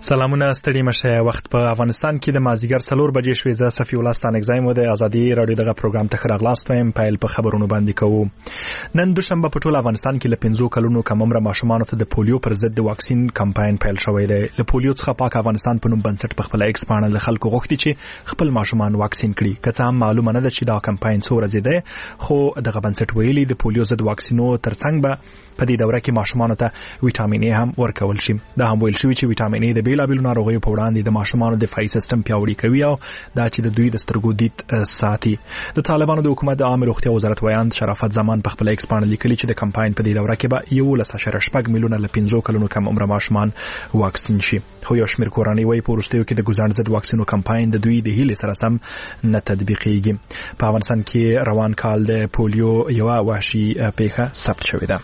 سلامونه ستړي مشه. وخت په افغانستان کې د مازیګر 4 بجې شوې. زه صفي الله ستانګزایم و د ازادي رادیو دغه پروګرام ته خراغلاست وایم. پایل په خبرونو باندې کوو. نن دوشنبه په ټول افغانستان کې ل 15 کلونو کم عمر ماشومانو ته د پولیو پر ضد د واکسین کمپاین پیل شوی دی. له پولیو څخه پاک افغانستان په نوم بنسټ په خپل ایکس باندې له خلکو غوښتي چې خپل ماشومان واکسین کړي. که څه هم معلومه نه ده چې دا کمپاین څو ورځې دی، خو دغه بنسټ ویلي د پولیو ضد واکسینو ترڅنګ به په دې دوره کې ماشومانو ته وټامین ای هم ورکول شي. دا هم ویل شوی چې وټامین ای د بیلابیلو ناروغیو په وړاندې د ماشومانو دفاعي سیستم پیاوړی کوي او دا چې د دوی د سترګو دید ساتي. د طالبانو د حکومت د عامه روغتیا وزارت ویاند شرافت زمان په خپل ایکس باندې لیکلي چې د کمپاین په دې دوره کې به 11.8 میلیونه له 15 کلونو کم عمر ماشومان واکسین شي. خو یو شمېر کورنۍ وايي په وروستیو کې د ګزاند ضد واکسینو کمپاین د دوی د هیلې سره سم نه تطبیقېږي. په افغانستان کې روان کال د پولیو یو وحشي پیښه ثبت شوې ده.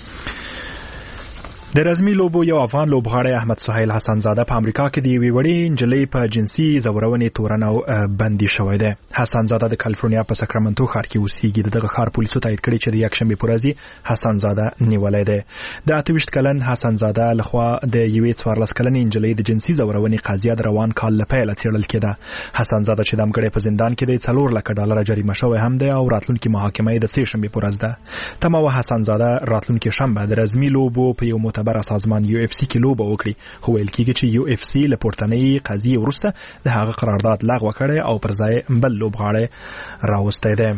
د رزمي لوبو یو افغان لوبغاړی احمد سهیل حسن زاده په امریکا کې د یوې وړې نجلۍ په جنسي زورونې تورنو بندي شوی دی. حسن زاده د کالیفورنیا په ساکرامنټو ښار کې اوسېږي. دغه ښار پولیسو تایید کړی چې د یکشنبې په ورځ حسن زاده نیولې ده. د 28 کلن حسن زاده لخوا د یوې 14 کلنې نجلۍ د جنسي زورونې قضیه د روان کال لپاره څېړل کېده. حسن زاده چې د امګړې په زندان کې د 4 لک ډالر جریمه شوی هم دی او راتلونکي محاکمه د 3 شنبې په ورځ ده. تمام حسن زاده راتلونکي شنبه د رزمي لوبو په یو معتبر سازمان یو اف سی کې لوبه وکړي. خو ویل کېږي چې یو اف سی له پورتنۍ قضیې وروسته د هغه قرارداد لغوه کړي او پر ځای بل لوبغاړی راوستی دی.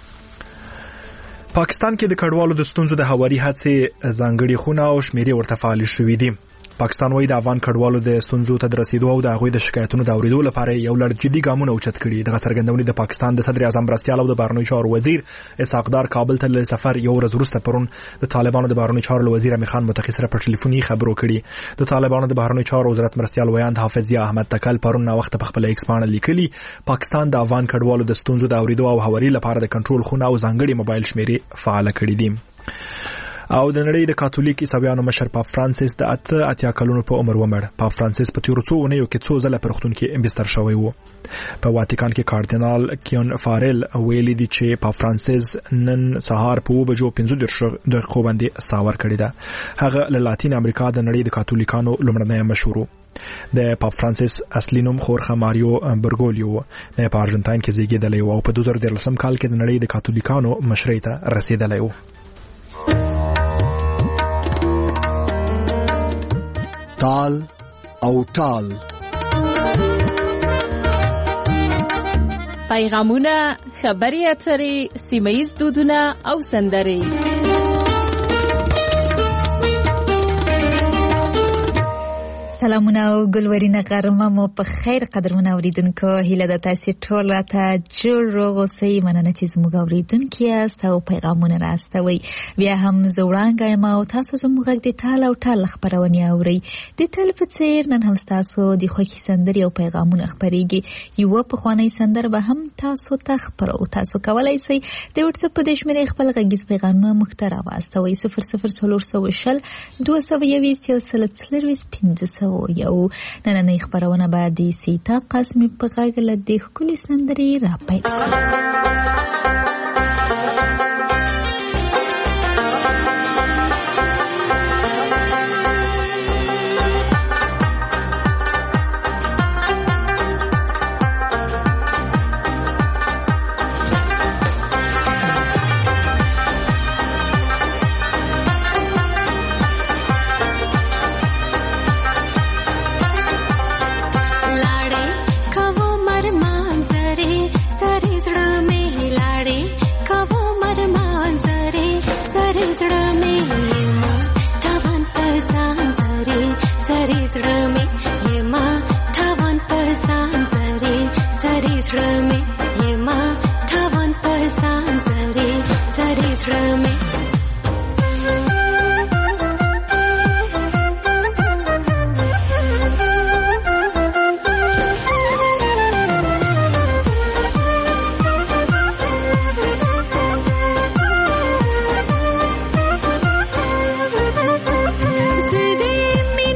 پاکستان کې د کډوالو د ستونزو د هواري هڅې ځانګړي خونه او شمیرې ورته فعال شوې دي. پاکستان وايي د افغان کډوالو د ستونزو ته رسیدو او د هغوی د شکایتونو د اوریدو لپاره یو لړ جدي ګامونه اوچت کړي. دغه څرګندونې د پاکستان د صدر اعظم مرستیال او د بهرنیو چارو وزیر اسحاق دار کابل ته له سفر یو ورځ وروسته پرون د طالبانو د بهرنیو چارو وزیر امیر خان متقی سره په ټلیفوني خبرو کړي. د طالبانو د بهرنیو چارو وزارت مرستیال ویاند حافظ یا احمد تکل پرون نا وخت په خپل ایکس باندې لیکلي پاکستان د افغان کډوالو د ستونزو د اوریدو او هواري لپاره د کنټرول خونه او ځانګړي موبایل شمیرې فعال کړي دي. او د نړۍ د کاتولیک عیسویانو مشر پاپ فرانسیس د 88 کلونو په عمر ومړ. پاپ فرانسیس په تیرو څو اونیو کې څو ځله په روغتون کې بستر شوی و. په واتیکان کې کاردینال کیون فارل ویلي دی چې پاپ فرانسیس نن سهار په 2:15 دقیقو باندې ساور کړی ده. هغه له لاتین امریکا د نړۍ د کاتولیکانو لومړنی مشهور د پاپ فرانسیس اصلي نوم خورخه ماریو برګولیو د په ارجنټاین کې زیږیدلی و او په 2013 کال کې د نړۍ د کاتولیکانو مشرۍ ته رسیدلی و. تال او تال پیغامونه، خبري اترې، سیمه‌ییز دودونه او سندرې. سلامونه او ګلورینه غرمه مو په خیر قدرمن اوریدونکو. هیله ده تاسو ټول ته جوړ روغ اوسئ. مننه چې زموږ اوریدونکو یاست او پیغامونه راستوي. بیا هم زه وړاندې یم او تاسو زموږ غږ د تال او تال خبرونه اورئ. د تل په څیر نن هم تاسو د خوښي سندرې او پیغامونه خبرېږي. یو په خواني سندر به هم تاسو ته خبرو. تاسو کولای شئ د واتس اپ د شمیرې خپل غږیز پیغامونه محتوا واستوي 0040 221 یو نننۍ خبرونه بعد د سیتا قسمی په غږ له د ښکلې سندرې را پیل کړو.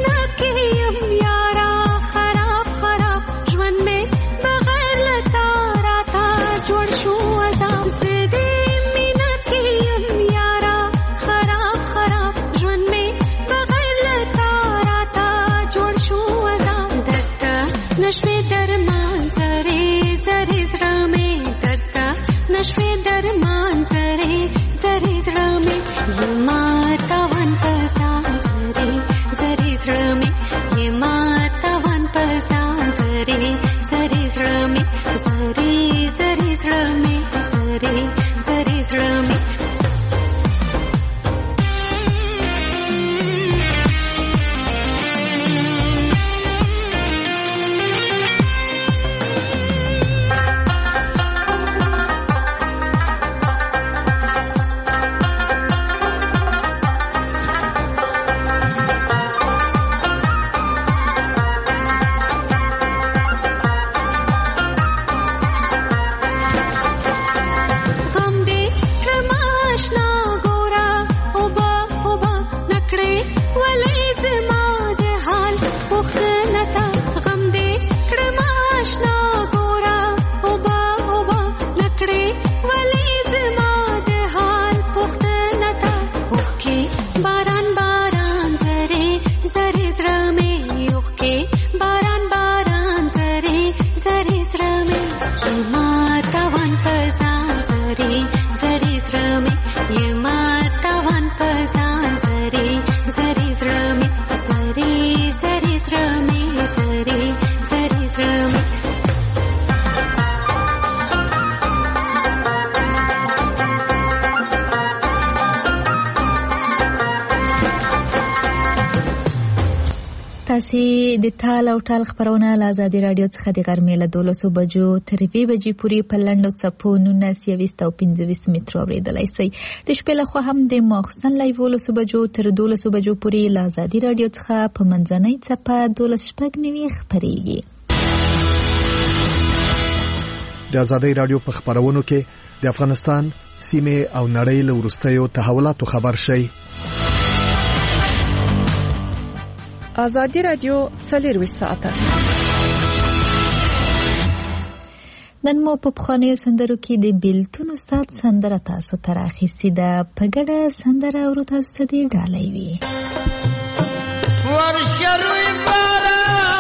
خراب خراب ژوند می بغیر لتا نشوي درمان زره زره زړه مې درته نشوي درمان زره زره زړه مې یما تاوان پسان زره زره زړه مې یما تاوان پسان زره زره زړه مې زره زره زړه مې زره زره زړه مې تاسو د تال او ټال خبرونه له آزادي رادیو څخه د غرمې له 12 بجو تر 2 بجې پورې په لنډو څپو 19 او 25 مترو اوریدلای شئ. د شپې له خوا هم د ماخستن لایو 12 بجو تر 12 بجو پورې له آزادي رادیو څخه په منځنۍ څپه 12:09 خبريږي. د آزادي رادیو په خبرونو کې د افغانستان سیمه او نړۍ له وروستیو تحولاتو خبر شئ. آزادی رادیو 24 ساعته نن مو په پخوانیو سندرو کې د بیلتون استاد سندره تاسو ته راخیستې ده. په ګډه سندره ورو تاسو ته دی ډالۍ وي. ورشروي بارا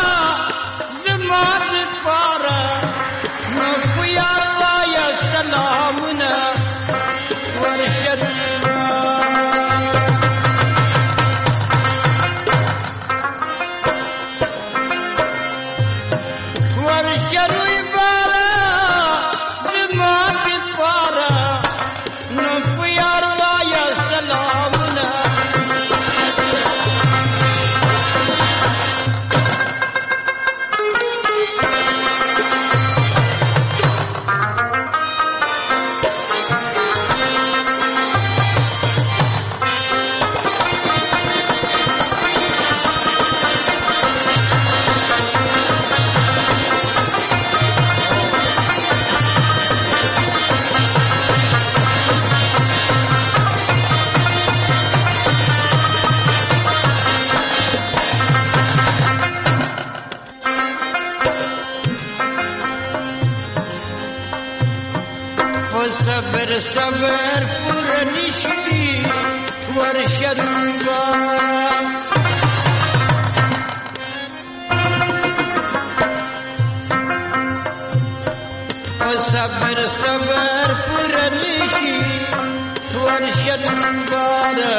زماد پارا نو پیا یا سلامنا ورشروي صبر پرنشی ورشدوا صبر صبر پرنشی ورشدوا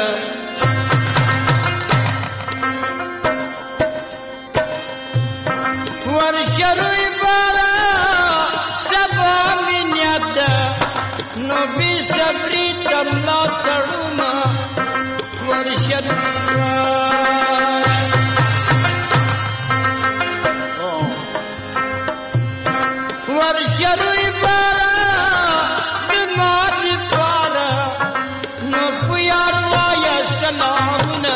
ورشروی بارا سبا منیاد نو بی صبری تملا تڑوما ورشد ورشروی بارا دماغ پارا نو پیار لایا سلامنا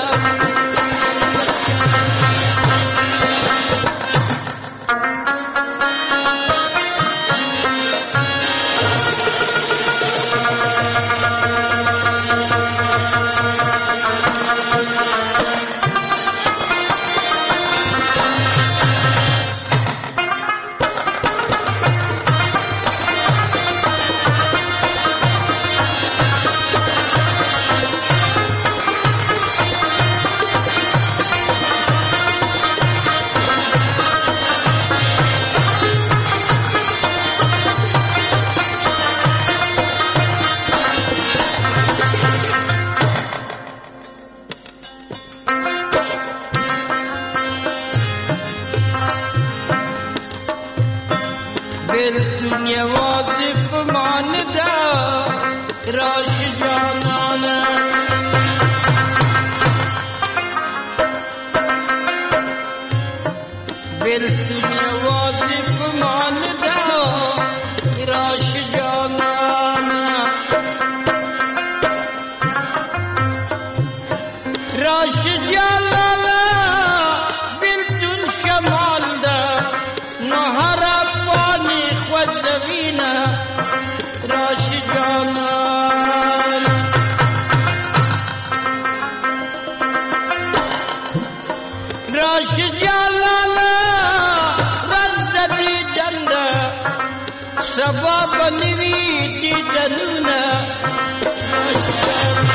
بلتون یوازی پمان دا راش جانانا بلتون یوازی پمان دا راش جانانا راش جانانا بلتون شمال دا نهر پانی خوزوینا راش جانانا راش جانانا رزدی جنده سباب نوی دیدنونا راش جانانا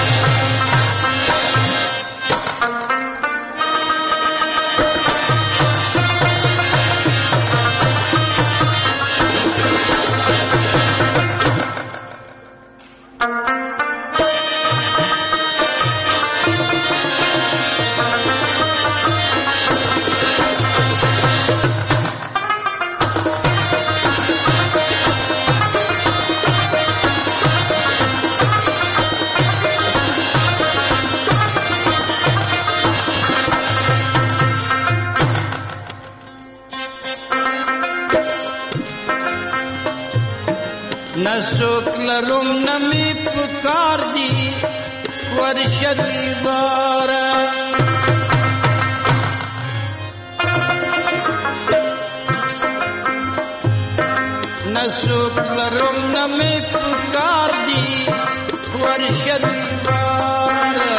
نسوک لرم نمی پکار دی ورشدی بارا نسوک لرم نمی پکار دی ورشدی بارا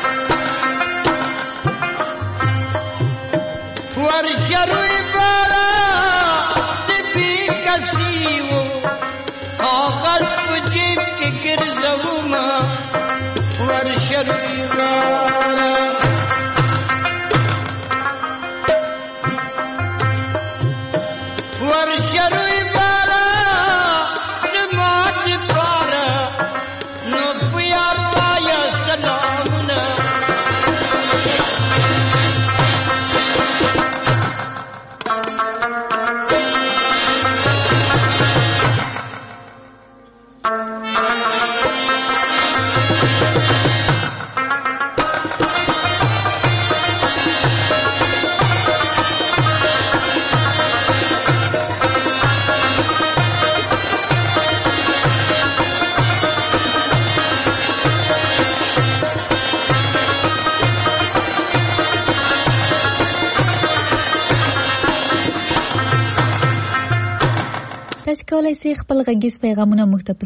ورشدی بارا تبی کسیو آغاز پجیب کے گرزوما ورشروی بارا ورشروی بارا نمات بارا نو پیار آیا سلامنا تاسو کولای شئ خپل غږیز پیغامونه موږ ته په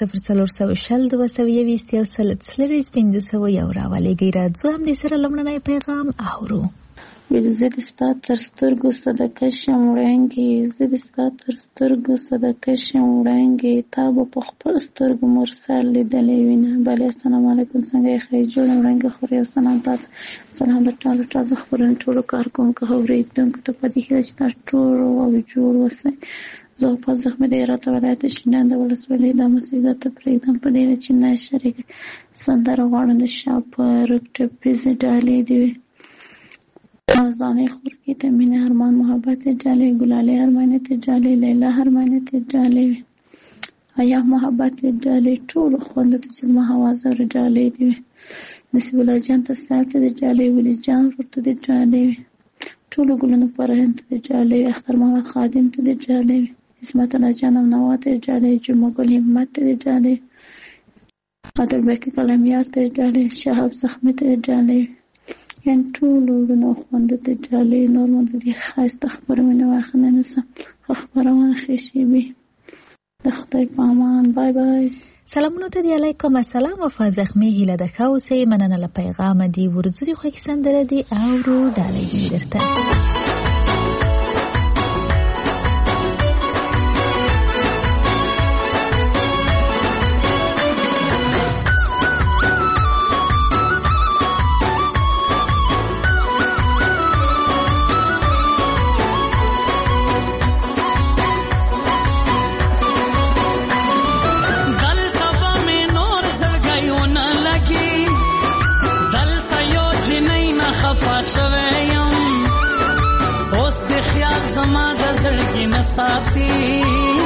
00422 راولېږئ. راځو هم دې سره لومړنی پیغام اورو. زه د ستا تر سترګو صدقه شم وړانګې، زه د ستا تر سترګو صدقه شم وړانګې، تا به په خپل سترګو مرسل لیدلی وینه. بلې السلام علیکم، څنګه یې ښه جوړ وړانګې خورې او سلام تاته. سلام د ټولو خپرونې ټولو کارکوونکو اورېدونکو ته په دې هیله چې تاسو ټول او جوړ اوسئ. زه په زخمه د هرات ولایت شینډنډ ولسوالۍ د مسجد ته پرېږدم په دې چې نه شریک سندره غواړم د شاپر ټپیز ډالې دی ځانې خورکې ته مینه ارمان محبت ډالې ګلالې ارمانه ته ډالې لیلا ارمانه ته ډالې آیا محبت ډالې ټول خوند ته چې ما حوازه ډالې دی نصیب الله جان ته ساته ډالې ولې جان ورته ډالې ټول ګلونو پر هند ته ډالې اختر محمد خادم ته ډالې اسمت الله جانم نواته ډالې جمعه ګل همت ته ډالې عادل بکی کلمیار ته ډالې شهاب زخمی ته ډالې یان ټول ګلونو خوند ته ډالې نور مونږ دې خاصه خبرونه واخنه نسه خبرونه خشيبي د خدای په امان. بای بای. سلامونه ته دی علیکم السلام وفا زخمی هیله د خاوسې مننه له پیغام دی ورځو دی خو کې سندره دی او رو ډالې دی درته ساتي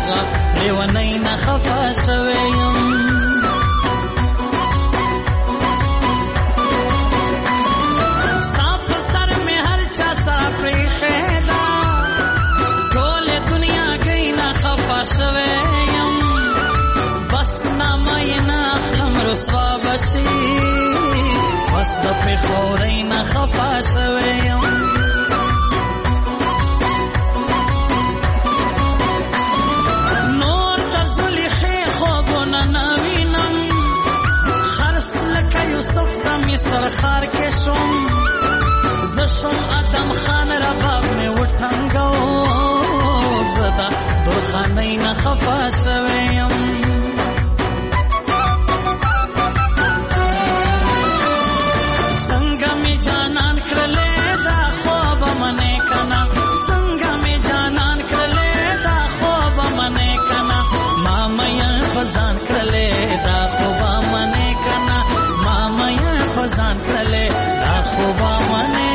دروغه لیونی نه خفه شوی یم ستا په سر مې هر چا سره پریښې ده ټول دنیا گئی نه خفه شوی یم بس نامه یې نه اخلم رسوا بشي بس د پېښورۍ نه خفه شوی یم نور د زلیخې خوبونه نه وینم خرس لکه یوسف د مصر ښار کې شوم زه شوم ادم خان رباب مې وټنګو زه د درخانۍ نه خفه شوی یم څنګه مې جانان کړلې دا خوب منې کنه څنګه مې جانان کړلې دا خوب منې کنه ما مې فزان کړلې دا خوب منې کنه ما مې فزان کړلې دا خوب منې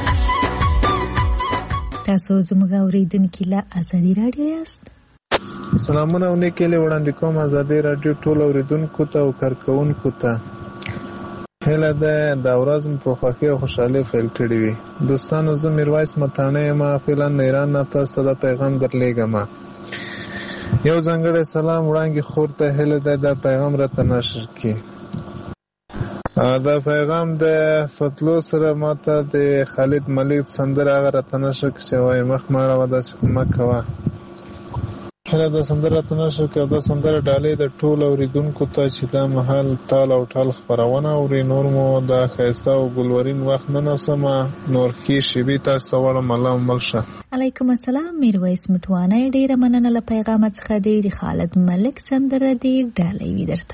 تاسو زموږ اوریدونکو له ازادي رادیو یاست. سلامونه او نیکې له وړاندې کوم آزادي رادیو ټول اوریدونکو ته او کارکونکو ته. هله ده دا ورځ مو په خوښۍ او خوشحالۍ پیل کړې وي. دوستانو زه میرویس متاڼی یم، فعلا د ایران نه تاسو ته دا پیغام درلیږم. یو ځانګړی سلام وړاندې خور ته هله ده دا پیغام راته نشر کړي. دا پیغام د فتلو سره ماته د خالد ملک سندره هغه راته نشر کړي چې وایي مخ مه اړوه داسې مه کوه. هله دا سندره راته نشر کړي. دا سندره ډالۍ د ټولو اورېدونکو ته چې دا مهال تال او ټال خپرونه اوري. نور مو دا ښایسته او ګلورین وخت نه نسمه، نور ښې شېبې تاسو ته وړم. الله مل شه. علیکم السلام میرویس مټوانی، ډیره مننه له پیغام څخه دی. د خالد ملک سندره دی ډالۍ وي درته.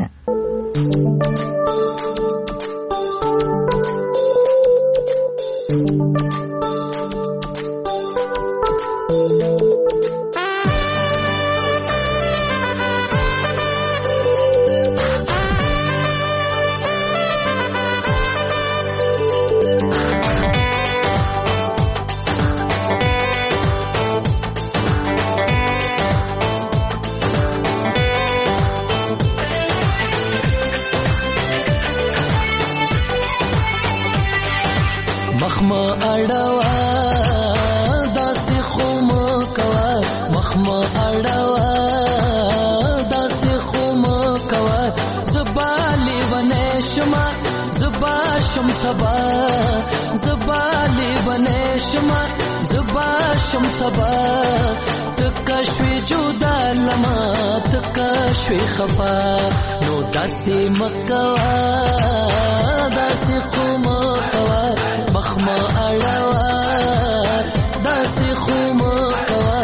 خفا نو داسې مکوا داسې خو مکوا مخما اړوا داسې خو مکوا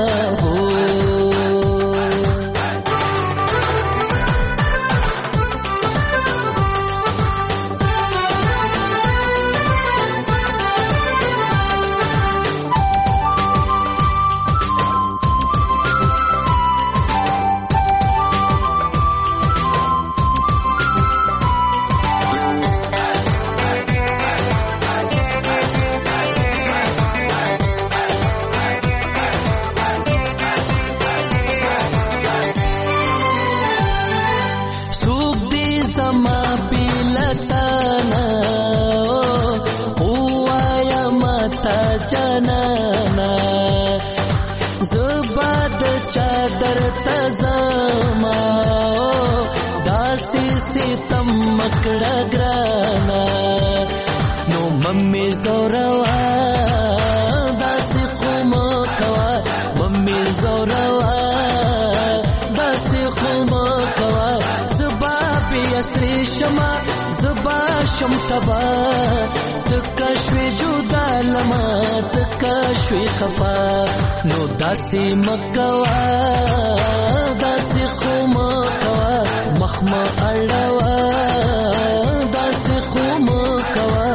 نو داسې مکوا داسې خو مکوا مخما اړوا داسې خو مکوا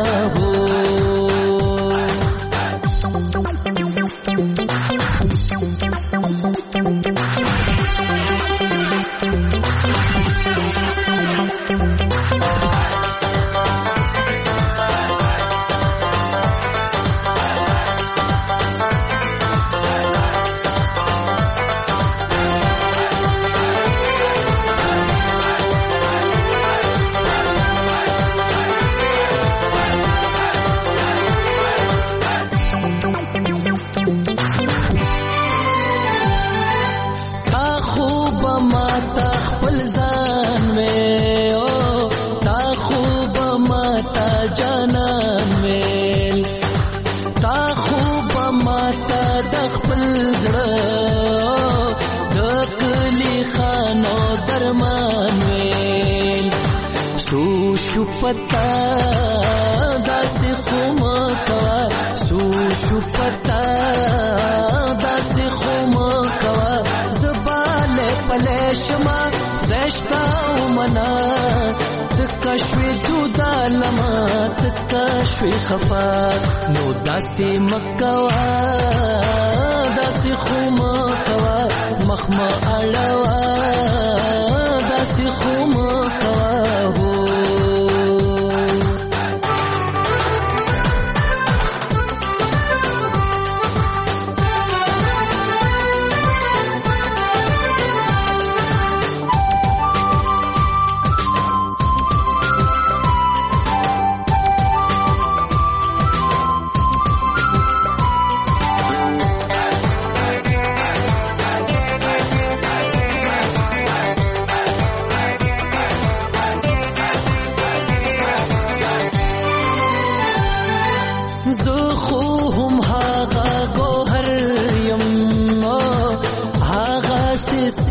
خفا نو داسې مکوا داسې خو مکوا مخما اړوا داسې خو مکوا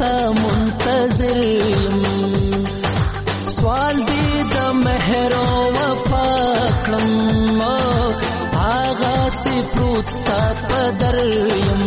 ستا منتظر یم سوال دی د مهر او وفا کړم هغه سی پروت ستا په در یم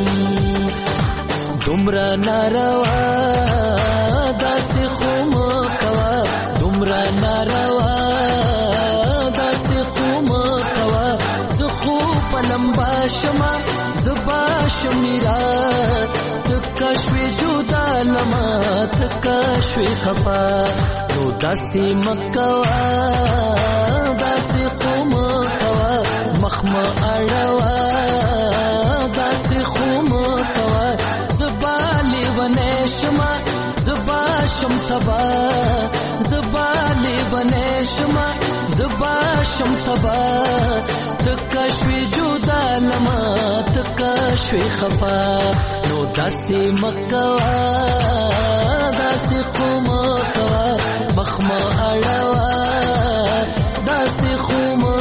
دومره ناروا داسې خو مه کوه دومره ناروا داسې خو مه کوه زه خو په لمبا شمه زه به شمیرا تکه شوې جدا لمه تکه شوې خفا نو داسې مه کوه داسې خو مه کوه مخ مه اړوه داسې خو مه کوه زه به لیونی شمه زه به شم تبا زه به لیونی شمه زه به شم تبا تکه شوې جدا لمه تکه شوې خفا نو داسې مه کوه داسې خو مه کوه مخ مه اړوه داسې خو مه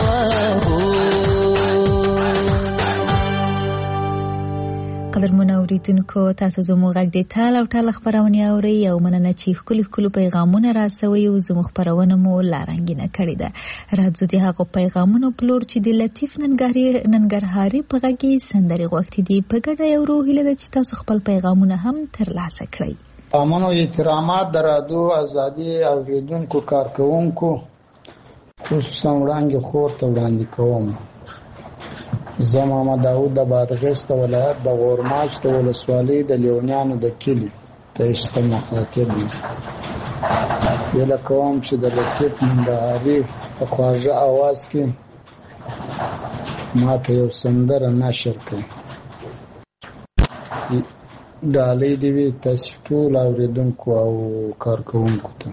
قدرمنو اوریدونکو تاسو زموږ غږ د ټال او ټال خبرونه اوري او مننه چې خپل پیغامونه راسوي او زموږ خبرونه مو لارنګینه کړې ده راځو د هغه پیغامونو پلور چې د لطیف ننګرهاري په غږی سندري غوښتي دي په ګډه یو روحیله د چې تاسو خپل پیغامونه هم ترلاسه کړئ امنو احترامات درادو ازادي اوریدونکو کارکونکو خصوصا وړاندې خور ته وړاندې کوم زه محمد داود د بادغیس ولایت د غورماچ د ولسوالۍ د لیونیانو د کلي ته عشق مخاطب یم هیله کوم چې د لطیف ننګرهاري په خواږه اواز کې ماته یو سندره نشر کړي ډالۍ دې وي تاسو ټول اوریدونکو او کارکونکو ته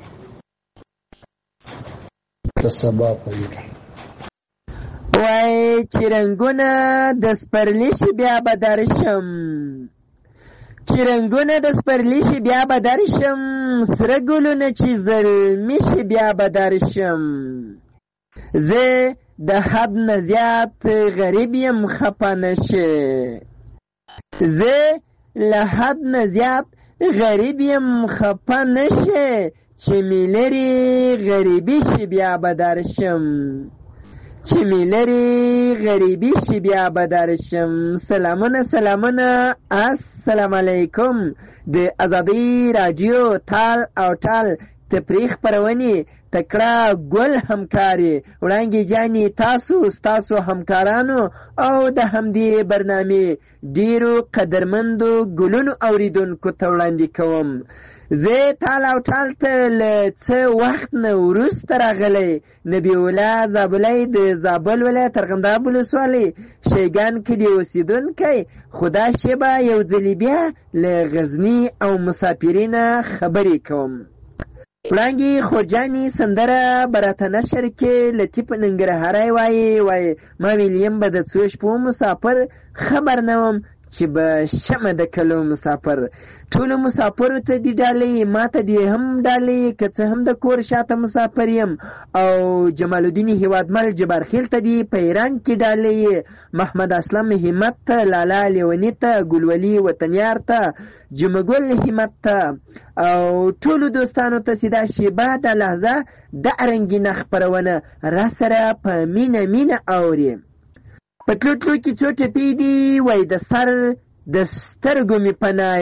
تر سبا پورې وای چې رنګونه د سپرلي شي بیا به درشم چې رنګونه د سپرلي شي بیا به درشم سره ګلونه چې زلمي شي بیا به درشم زه د حد نه زیات غریب یم خفه نشي زه له حد نه زیات غریب یم خفه نشي چې مې لرې غریبي شي بیا به درشم چې مې لرې غریبي شي بیا به درشم سلامونه السلام علیکم د ازادۍ راډیو ټال او ټال تفریح خپرونې تکړه ګل همکاري وړانګې جانې ستاسو همکارانو او د همدې برنامې ډیرو قدرمندو ګلونو اوریدونکو ته وړاندې کوم زه ټال او ټال ته له څه وخت نه وروسته راغلی نبی الله زابلی د زابل ولایت ارغنداب ولسوالۍ شیګان کلي اوسېدونکی خو دا شیبه یو ځلې بیا له غزني او مسافرینه خبرې کوم وړانګې خورجانې سندره به راته نشر کې لطیف ننګرهاری وایي ما ویلیم به د څو شپو مسافر خبر نه وم چې به شمه د کلو مسافر ټولو مسافرو ته دی ډالۍ ما ته دی هم ډالۍ که څه هم د کور شاته مسافر یم او جمال الدین هیوادمل جبارخیل ته دی په ایران کې ډالۍ محمد اسلم همت ته لالا لیونی ته ګلولي وطنیار ته جمګل همت ته او ټولو دوستانو ته سیدا شیبه د لحظه د رنگینه خبرونه را سره په مینه اوري په تلو کې څو ټپې دي وای د سر د سترګو می پناه